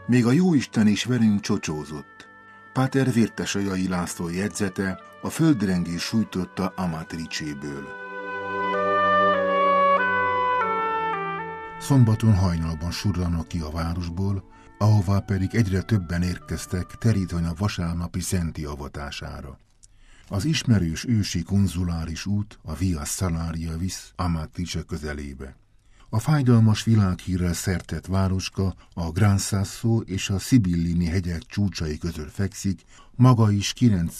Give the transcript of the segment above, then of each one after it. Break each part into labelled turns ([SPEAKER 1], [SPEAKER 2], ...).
[SPEAKER 1] Még a jóisten is velünk csocsózott. Páter Vértesajai László jegyzete a földrengés sújtotta Amatricéből. Szombaton hajnalban surranak ki a városból, ahová pedig egyre többen érkeztek Terítonya vasárnapi szenti avatására. Az ismerős ősi konzuláris út a Via Salaria visz Amatrice közelébe. A fájdalmas világhírrel szertett városka a Gran Sasso és a Sibillini hegyek csúcsai között fekszik, maga is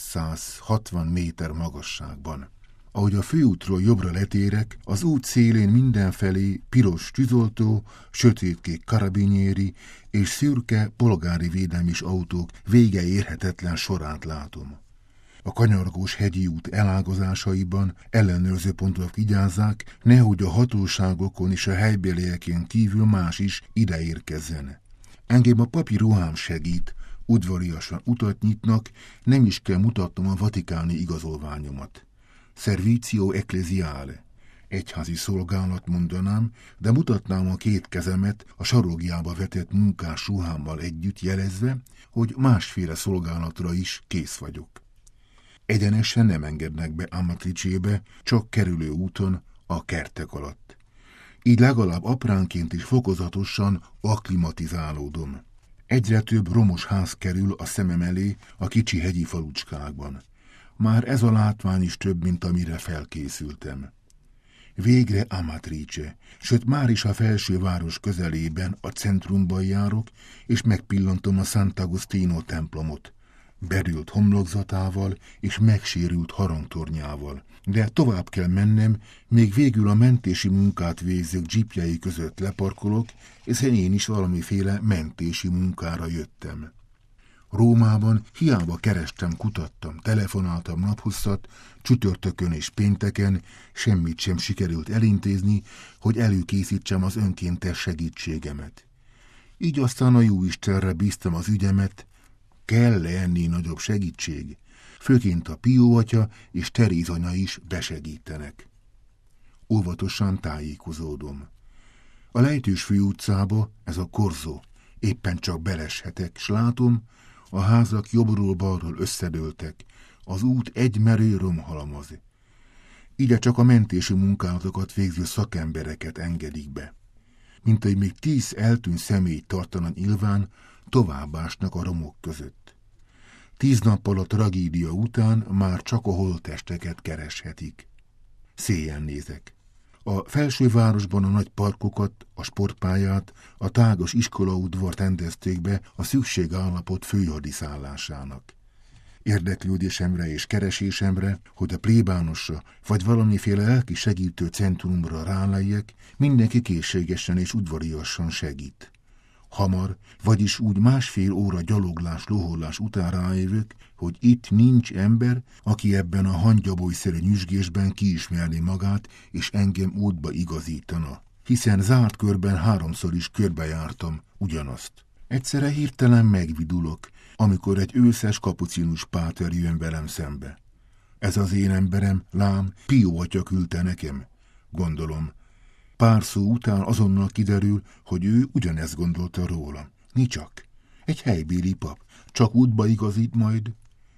[SPEAKER 1] 960 méter magasságban. Ahogy a főútról jobbra letérek, az út szélén mindenfelé piros tűzoltó, sötétkék karabinieri és szürke polgári védelmis autók vége érhetetlen sorát látom. A kanyargós hegyi út elágazásaiban ellenőrző pontok vigyázzák, nehogy a hatóságokon és a helybélieken kívül más is ide érkezzen. Engem a papi ruhám segít, udvariasan utat nyitnak, nem is kell mutatnom a vatikáni igazolványomat. Servizio ecclesiale. Egyházi szolgálat mondanám, de mutatnám a két kezemet a sarokjába vetett munkás ruhámmal együtt jelezve, hogy másféle szolgálatra is kész vagyok. Egyenesen nem engednek be Amatricébe, csak kerülő úton, a kertek alatt. Így legalább apránként is fokozatosan akklimatizálódom. Egyre több romos ház kerül a szemem elé a kicsi hegyi falucskákban. Már ez a látvány is több, mint amire felkészültem. Végre Amatrice, sőt már is a felsőváros közelében a centrumban járok, és megpillantom a Sant'Agostino templomot, berült homlokzatával és megsérült harangtornyával. De tovább kell mennem, még végül a mentési munkát végzők dzsipjei között leparkolok, hiszen én is valamiféle mentési munkára jöttem. Rómában hiába kerestem, kutattam, telefonáltam naphosszat, csütörtökön és pénteken, semmit sem sikerült elintézni, hogy előkészítsem az önkéntes segítségemet. Így aztán a jóistenre bíztam az ügyemet, kell ennél nagyobb segítség, főként a Pió atya és Teréz anya is besegítenek. Óvatosan tájékozódom. A lejtős főutcába, ez a Corso, éppen csak beleshetek, s látom, a házak jobbról-balról összedőltek, az út egy merő romhalmaz. Ide csak a mentési munkálatokat végző szakembereket engedik be. Mint hogy még 10 eltűnt személyt tartanak nyilván, továbbásnak a romok között. 10 nappal a tragédia után már csak a holttesteket kereshetik. Széjjel nézek. A felsővárosban a nagy parkokat, a sportpályát, a tágos iskolaudvart rendezték be a szükségállapot főhadiszállásának. Érdeklődésemre és keresésemre, hogy a plébánosra vagy valamiféle lelki segítő centrumra rálejjek, mindenki készségesen és udvariasan segít. Hamar, vagyis úgy 1,5 óra gyaloglás, loholás után rájövök, hogy itt nincs ember, aki ebben a hangyabolyszerű nyüzsgésben kiismerné magát, és engem útba igazítana. Hiszen zárt körben 3-szor is körbejártam ugyanazt. Egyszerre hirtelen megvidulok, amikor egy őszes kapucinus páter jön velem szembe. Ez az én emberem, lám, Pió atya küldte nekem, gondolom. Pár szó után azonnal kiderül, hogy ő ugyanezt gondolta rólam. Nicsak. Egy helybéli pap. Csak útba igazít majd.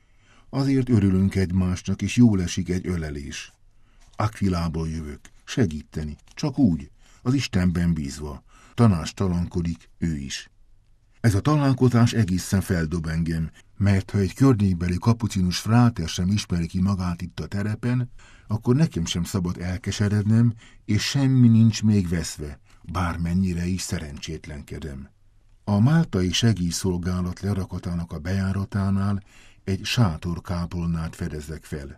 [SPEAKER 1] Azért örülünk egymásnak, és jól esik egy ölelés. Aquilából jövök. Segíteni. Csak úgy. Az Istenben bízva. Tanástalankodik ő is. Ez a találkozás egészen feldob engem, mert ha egy környékbeli kapucinus fráter sem ismeri ki magát itt a terepen, akkor nekem sem szabad elkeserednem, és semmi nincs még veszve, bármennyire is szerencsétlenkedem. A máltai segélyszolgálat lerakatának a bejáratánál egy sátorkápolnát fedezek fel.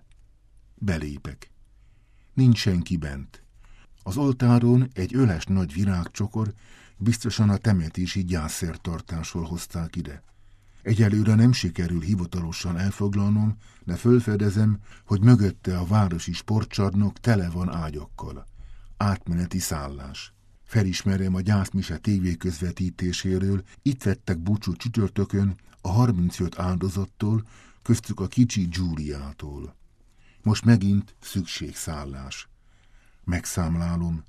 [SPEAKER 1] Belépek. Nincs senki bent. Az oltáron egy öles nagy virágcsokor, biztosan a temetési gyászszertartásról hozták ide. Egyelőre nem sikerül hivatalosan elfoglalnom, de fölfedezem, hogy mögötte a városi sportcsarnok tele van ágyakkal. Átmeneti szállás. Felismerem a gyászmise tévéközvetítéséről, itt vettek búcsút csütörtökön a 35 áldozattól, köztük a kicsi Giuliától. Most megint szükségszállás. Megszámlálom.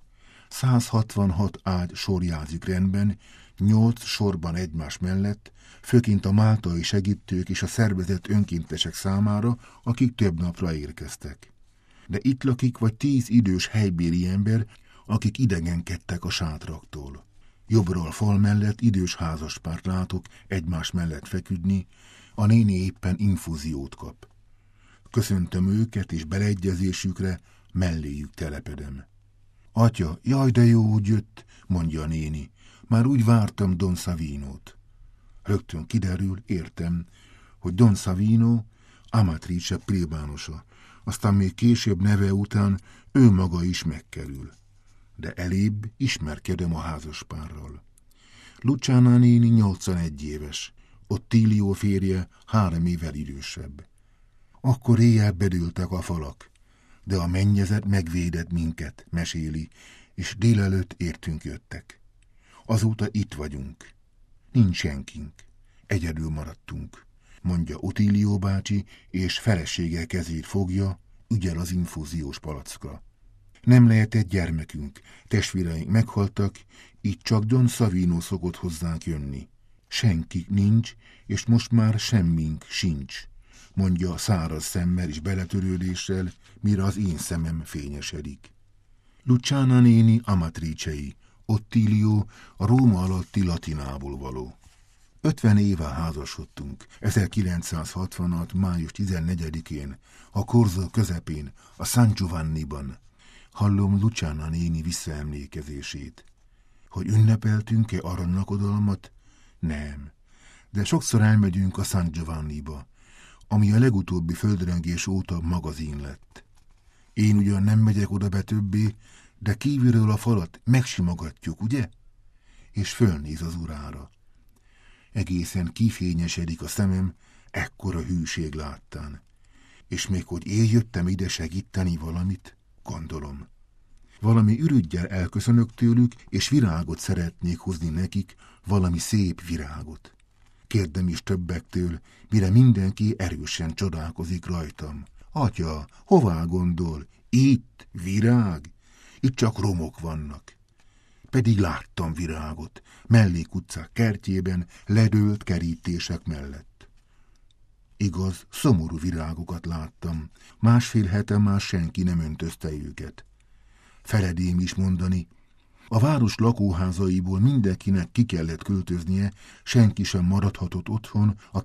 [SPEAKER 1] 166 ágy sorjázik rendben, 8 sorban egymás mellett, főként a máltai segítők és a szervezett önkéntesek számára, akik több napra érkeztek. De itt lakik vagy 10 idős helybéli ember, akik idegenkedtek a sátraktól. Jobbról fal mellett idős házaspárt látok egymás mellett feküdni, a néni éppen infúziót kap. Köszöntöm őket, és beleegyezésükre melléjük telepedem. Atya, jaj, de jó, hogy jött, mondja a néni. Már úgy vártam Don Savinót. Rögtön kiderül, értem, hogy Don Savino Amatrice plébánosa, aztán még később neve után ő maga is megkerül. De elébb ismerkedem a házaspárral. Luciana néni 81 éves, Ottilio férje 3 évvel idősebb. Akkor éjjel bedőltek a falak, de a mennyezet megvédett minket, meséli, és délelőtt értünk jöttek. Azóta itt vagyunk. Nincs senkink. Egyedül maradtunk, mondja Ottilio bácsi, és felesége kezét fogja, ügyel az infúziós palackra. Nem lehetett gyermekünk, testvéreink meghaltak, így csak Don Savino szokott hozzánk jönni. Senkik nincs, és most már semmink sincs, mondja száraz szemmel és beletörődéssel, mire az én szemem fényesedik. Luciana néni Amatricei, Ottilio a Róma alatti latinából való. 50 éve házasodtunk, 1966. május 14-én, a Korzo közepén, a San Giovanniban. Hallom Luciana néni visszaemlékezését. Hogy ünnepeltünk-e aranylakodalmat? Nem, de sokszor elmegyünk a San Giovanniba, ami a legutóbbi földrengés óta magazin lett. Én ugyan nem megyek oda be többé, de kívülről a falat megsimogatjuk, ugye? És fölnéz az urára. Egészen kifényesedik a szemem, ekkora hűség láttán. És még hogy én jöttem ide segíteni valamit, gondolom. Valami ürüggyel elköszönök tőlük, és virágot szeretnék hozni nekik, valami szép virágot. Kérdem is többektől, mire mindenki erősen csodálkozik rajtam. Atya, hová gondol? Itt virág? Itt csak romok vannak. Pedig láttam virágot, mellékutcák kertjében, ledőlt kerítések mellett. Igaz, szomorú virágokat láttam, 1,5 hete már senki nem öntözte őket. Feledém is mondani, a város lakóházaiból mindenkinek ki kellett költöznie, senki sem maradhatott otthon a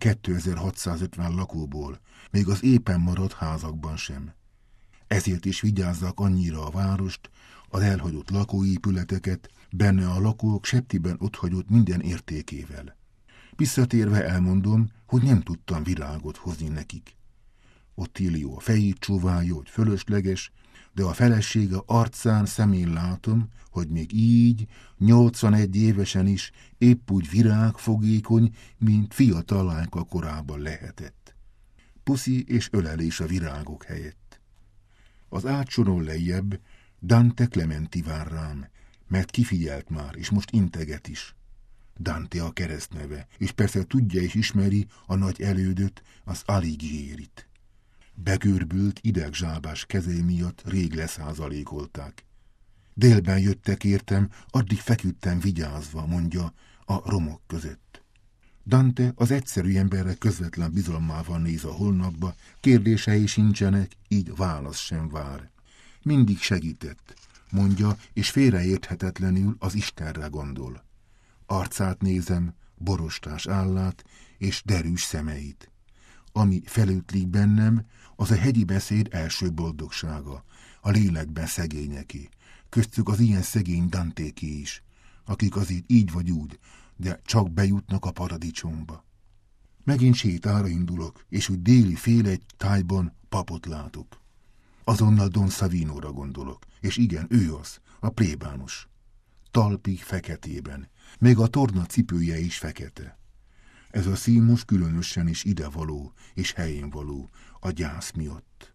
[SPEAKER 1] 2650 lakóból, még az éppen maradt házakban sem. Ezért is vigyázzak annyira a várost, az elhagyott lakóépületeket, benne a lakók septiben otthagyott minden értékével. Visszatérve elmondom, hogy nem tudtam virágot hozni nekik. Ottilio a fejét csóválja, hogy fölösleges, de a felesége arcán, szemén látom, hogy még így, 81 évesen is épp úgy virágfogékony, mint fiatal lányka korában lehetett. Puszi és ölelés a virágok helyett. Az ágysoron lejjebb Dante Clementi vár rám, mert kifigyelt már, és most integet is. Dante a keresztneve, és persze tudja és ismeri a nagy elődöt, az Alighiérit. Begörbült idegzsábás kezei miatt rég leszázalékolták. Délben jöttek értem, addig feküdtem vigyázva, mondja, a romok között. Dante az egyszerű emberre közvetlen bizalmával néz a holnapba, kérdései sincsenek, így válasz sem vár. Mindig segített, mondja, és félreérthetetlenül az Istenre gondol. Arcát nézem, borostás állát és derűs szemeit. Ami felütlik bennem, az a hegyi beszéd első boldogsága, a lélekben szegényeké, köztük az ilyen szegény Dantéké is, akik azért így vagy úgy, de csak bejutnak a paradicsomba. Megint sétára indulok, és úgy déli fél egy tájban papot látok. Azonnal Don Savinóra gondolok, és igen, ő az, a plébános. Talpig feketében, még a torna cipője is fekete. Ez a szín most különösen is idevaló és helyén való a gyász miatt.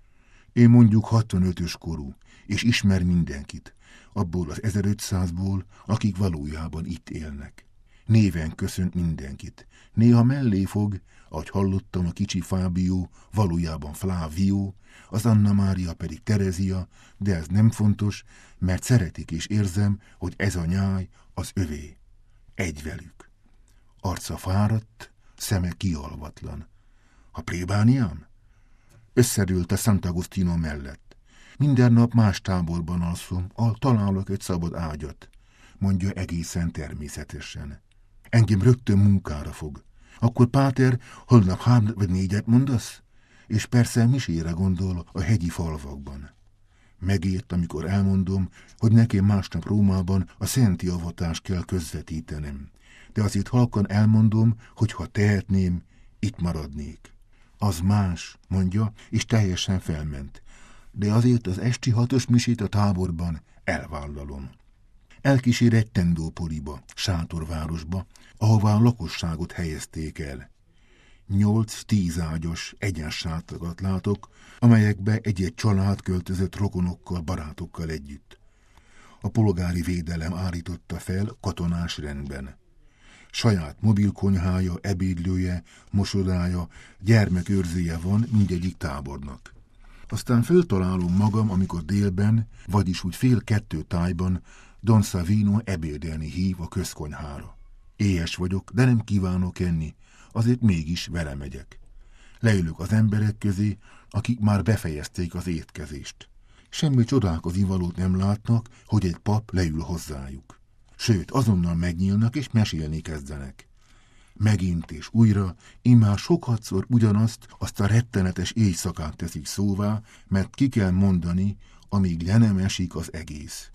[SPEAKER 1] Én mondjuk 65-ös korú, és ismer mindenkit, abból az 1500-ból, akik valójában itt élnek. Néven köszönt mindenkit. Néha mellé fog, ahogy hallottam, a kicsi Fábio, valójában Flávio, az Anna Mária pedig Terezia, de ez nem fontos, mert szeretik és érzem, hogy ez a nyáj az övé. Egy velük. Arca fáradt, szeme kialvatlan. A plébániám? Összedőlt a Sant'Agostino mellett. Minden nap más táborban alszom, találok egy szabad ágyat, mondja egészen természetesen. Engem rögtön munkára fog. Akkor Páter, holnap 3 vagy 4 mondasz? És persze misére gondol a hegyi falvakban. Megért, amikor elmondom, hogy nekem másnap Rómában a szenti avatást kell közvetítenem. De azért halkan elmondom, hogy ha tehetném, itt maradnék. Az más, mondja, és teljesen felment. De azért az esti 6-os misét a táborban elvállalom. Elkísér egy Tendópoliba, sátorvárosba, ahová a lakosságot helyezték el. 8-10 ágyas egyensátrakat látok, amelyekbe egy-egy család költözött rokonokkal, barátokkal együtt. A polgári védelem állította fel katonás rendben. Saját mobilkonyhája, ebédlője, mosodája, gyermekőrzője van mindegyik tábornak. Aztán föltalálom magam, amikor délben, vagyis úgy 1:30 tájban Don Savino ebédelni hív a közkonyhára. Éhes vagyok, de nem kívánok enni, azért mégis vele megyek. Leülök az emberek közé, akik már befejezték az étkezést. Semmi csodálkozni valót nem látnak, hogy egy pap leül hozzájuk. Sőt, azonnal megnyílnak és mesélni kezdenek. Megint és újra, immár sokadszor ugyanazt, azt a rettenetes éjszakát teszik szóvá, mert ki kell mondani, amíg le nem esik az egész.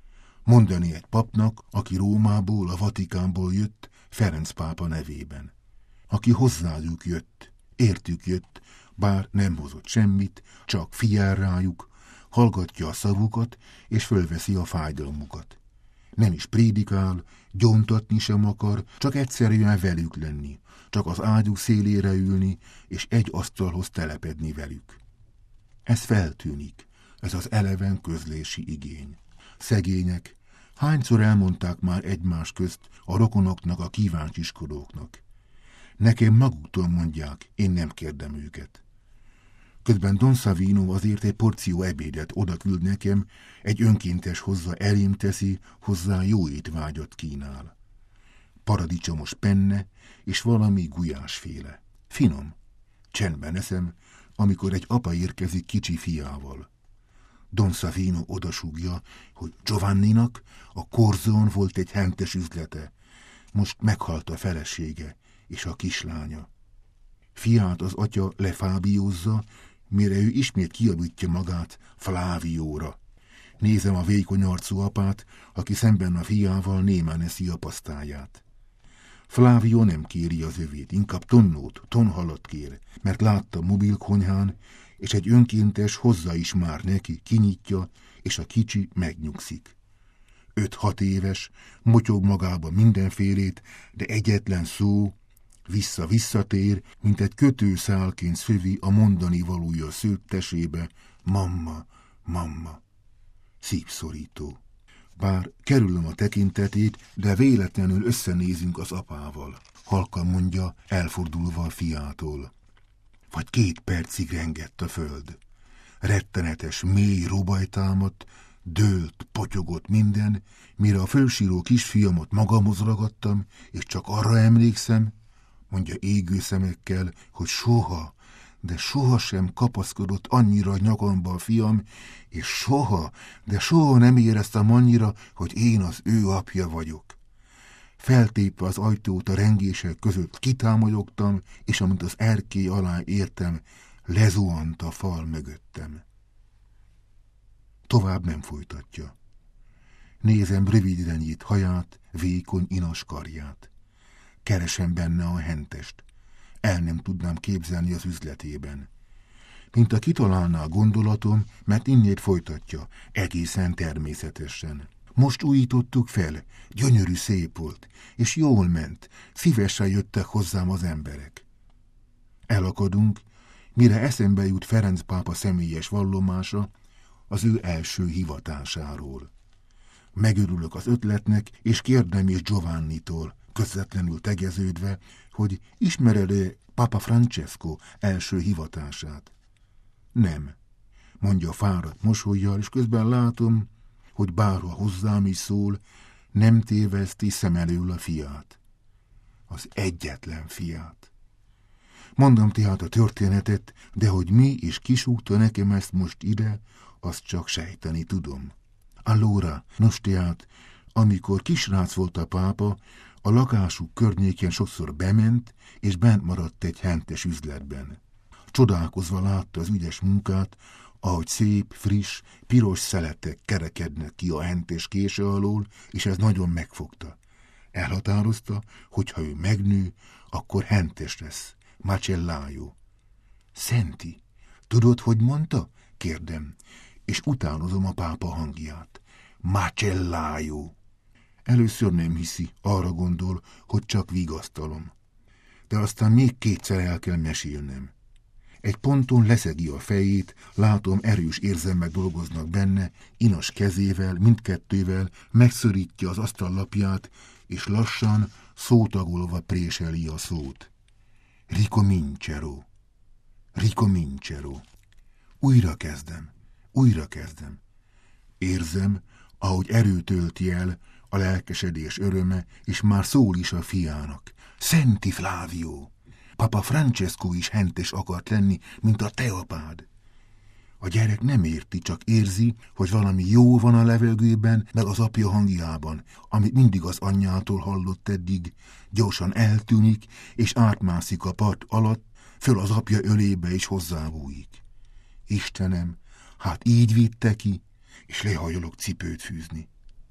[SPEAKER 1] Mondani egy papnak, aki Rómából, a Vatikánból jött, Ferenc pápa nevében. Aki hozzájuk jött, értük jött, bár nem hozott semmit, csak figyel rájuk, hallgatja a szavukat, és fölveszi a fájdalmukat. Nem is prédikál, gyóntatni sem akar, csak egyszerűen velük lenni, csak az ágyuk szélére ülni, és egy asztalhoz telepedni velük. Ez feltűnik, ez az eleven közlési igény. Szegények, hányszor elmondták már egymás közt a rokonoknak, a kíváncsiskodóknak. Nekem maguktól mondják, én nem kérdem őket. Közben Don Savino azért egy porció ebédet oda küld nekem, egy önkéntes hozza elém teszi, hozzá jó étvágyat kínál. Paradicsomos penne és valami gulyásféle. Finom. Csendben eszem, amikor egy apa érkezik kicsi fiával. Don Savino odasúgja, hogy Giovanninak a Corzón volt egy hentes üzlete. Most meghalt a felesége és a kislánya. Fiát az atya lefábiózza, mire ő ismét kiabítja magát Flávióra. Nézem a vékony arcú apát, aki szemben a fiával némán eszi a pasztáját. Flávio nem kéri az övét, inkább tonnót, tonhalat kér, mert látta mobilkonyhán, és egy önkéntes hozzá is már neki, kinyitja, és a kicsi megnyugszik. 5-6 éves, motyog magába mindenfélét, de egyetlen szó, visszatér, mint egy kötőszálként szövi a mondani valója szőttesébe, mamma, mamma. Szívszorító. Bár kerülöm a tekintetét, de véletlenül összenézünk az apával. Halkan mondja, elfordulva a fiától. Vagy 2 percig rengett a föld. Rettenetes, mély robaj támadt, dőlt, potyogott minden, mire a fölsíró kisfiamat magamhoz ragadtam, és csak arra emlékszem, mondja égő szemekkel, hogy soha, de sohasem kapaszkodott annyira a nyakamba a fiam, és soha, de soha nem éreztem annyira, hogy én az ő apja vagyok. Feltépve az ajtót a rengések között kitámolyogtam, és amint az erkély alá értem, lezuhant a fal mögöttem. Tovább nem folytatja. Nézem rövidre nyílt haját, vékony inas karját. Keresem benne a hentest. El nem tudnám képzelni az üzletében. Mint a kitalálná a gondolatom, mert innét folytatja, egészen természetesen. Most újítottuk fel, gyönyörű szép volt, és jól ment, szívesen jöttek hozzám az emberek. Elakadunk, mire eszembe jut Ferenc pápa személyes vallomása az ő első hivatásáról. Megörülök az ötletnek, és kérdem is Giovannitól, közvetlenül tegeződve, hogy ismered-e Papa Francesco első hivatását. Nem, mondja fáradt mosollyal, és közben látom, hogy bárha hozzám is szól, nem téveszti szem elől a fiát. Az egyetlen fiát. Mondom tehát a történetet, de hogy mi és kisúgta nekem ezt most ide, azt csak sejteni tudom. Allora, nos tehát, amikor kisrác volt a pápa, a lakásuk környékén sokszor bement, és bent maradt egy hentes üzletben. Csodálkozva látta az ügyes munkát, ahogy szép, friss, piros szeletek kerekednek ki a hentes kése alól, és ez nagyon megfogta. Elhatározta, hogy ha ő megnő, akkor hentes lesz, macellaio. Szenti, tudod, hogy mondta? Kérdem, és utánozom a pápa hangját. Macellaio. Először nem hiszi, arra gondol, hogy csak vigasztalom. De aztán még kétszer el kell mesélnem. Egy ponton leszegi a fejét, látom, erős érzelmek dolgoznak benne, inas kezével, mindkettővel megszorítja az asztallapját, és lassan, szótagolva préseli a szót. Ricomincero. Ricomincero. Újra kezdem. Érzem, ahogy erőt tölti el a lelkesedés öröme, és már szól is a fiának. Szenti Flávio! Papa Francesco is hentes akart lenni, mint a te apád. A gyerek nem érti, csak érzi, hogy valami jó van a levegőben, meg az apja hangjában, amit mindig az anyjától hallott eddig, gyorsan eltűnik, és átmászik a part alatt, föl az apja ölébe és hozzávújik. Istenem, hát így vitte ki, és lehajolok cipőt fűzni.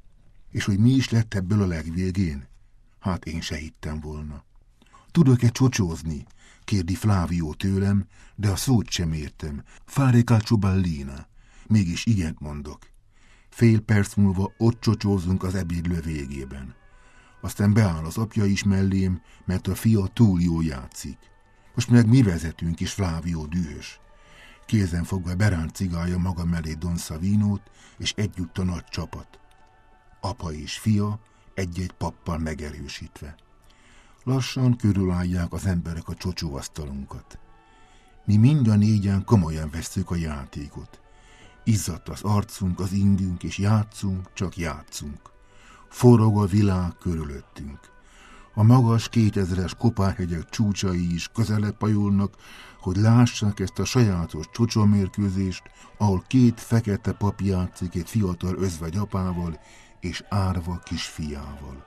[SPEAKER 1] És hogy mi is lett ebből a legvégén? Hát én se hittem volna. Tudok-e csocsózni? Kérdi Flávio tőlem, de a szót sem értem. Fare calcio ballina. Mégis igent mondok. Fél perc múlva ott csocsózunk az ebédlő végében. Aztán beáll az apja is mellém, mert a fia túl jól játszik. Most meg mi vezetünk, és Flávio dühös. Kézen fogva beráncigálja maga mellé Don Savinót, és együtt a nagy csapat. Apa és fia egy-egy pappal megerősítve. Lassan körülállják az emberek a csocsóasztalunkat. Mi mind a négyen komolyan vesszük a játékot. Izzadt az arcunk, az ingünk, és játszunk, csak játszunk. Forog a világ körülöttünk. A magas 2000-es kopárhegyek csúcsai is közelebb pajulnak, hogy lássák ezt a sajátos csocsomérkőzést, ahol két fekete pap játszik egy fiatal özvegy apával és árva kisfiával.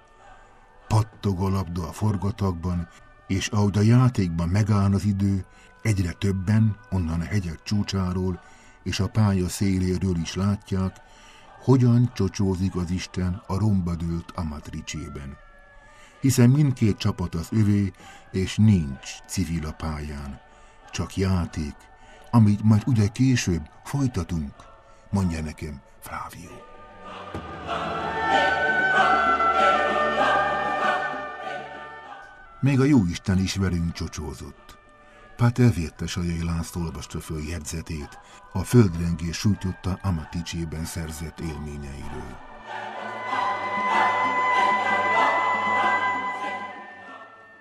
[SPEAKER 1] Pattog a labda a forgatagban, és ahogy a játékban megáll az idő, egyre többen onnan a hegyek csúcsáról és a pálya széléről is látják, hogyan csocsózik az Isten a romba dőlt Amatricében. Hiszen mindkét csapat az övé, és nincs civil a pályán, csak játék, amit majd ugye később folytatunk, mondja nekem Flávio. Még a jóisten is velünk csocsózott. Páter Vértesajai László olvasta föl jegyzetét a földrengés sújtotta Amatricében szerzett élményeiről.